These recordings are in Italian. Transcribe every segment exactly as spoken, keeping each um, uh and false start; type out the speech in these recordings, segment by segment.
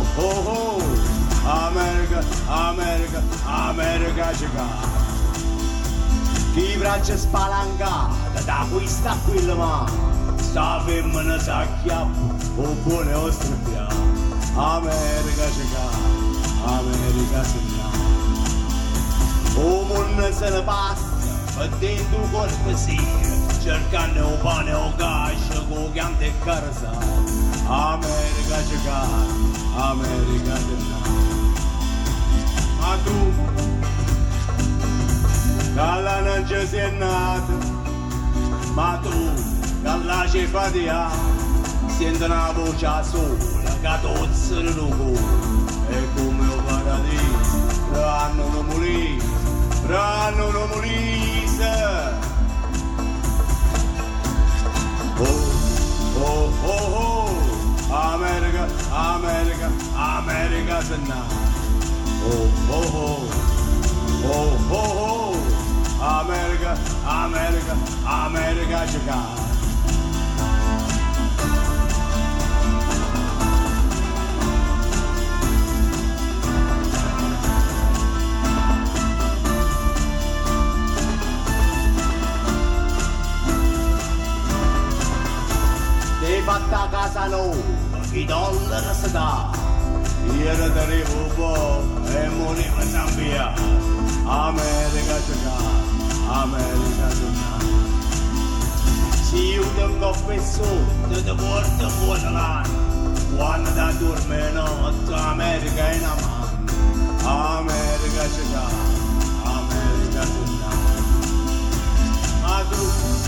oh oh, America, America, America c'è. Chi braccia spalancata da questa a quella mano, sta femmina s'acchiappa, o buone o strappià. America c'è, America se n'ha. O mondo se ne passa, e dentro cortesia, cercando un pane o cascia, con chiante e carza. America c'è, America se n'ha. Ma tu, Galla non ci sei nata, ma tu, Galla ci fatica, senti una voce sola, che tozza il cuore, è come un paradiso, ranno un mulino, ranno un mulino. Oh, oh, oh, oh, America, America, America se n'ha. Oh, oh, oh, oh, oh, oh. America, America, America c'è. Sei fatta a casa nuova, i dollari si dà. Ieri ti arrivo un po' e moriva in Zambia. America c'è. America c'è. Se io ti confesso, ti porto fuori l'anno. Quando ti dorme notte, America è una mano. America c'è, America c'è. Ma tu,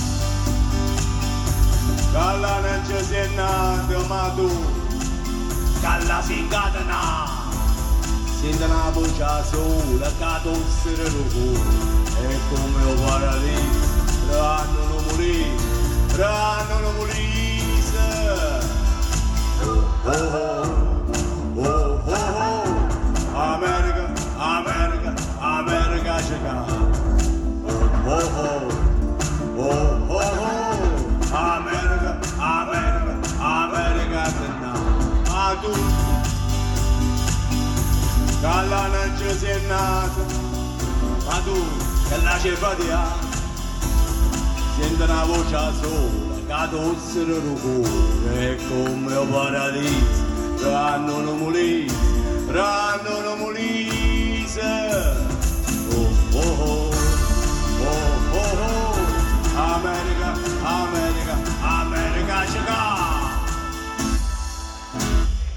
Galla non ci sei nato, ma tu, Galla si incatena. Senti una voce sola, che tossere il cuore. È come un paradiso, ranno non morire, ranno non morire. Oh, oh, oh, oh, oh, America, America, America c'è. Oh, oh, oh, oh, oh, oh, America, America, America c'è. Ma tu, Galla non ci sei nata, ma tu, che la c'è fatica, senti una voce sola, che tossere il cuore, è come un paradiso, ranno un mulino, ranno un mulino. Oh, oh, oh, oh, oh, oh, America, America, America c'è.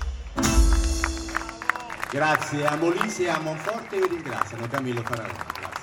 Grazie a Molise e a Monforte vi ringraziano, Camillo Faralone.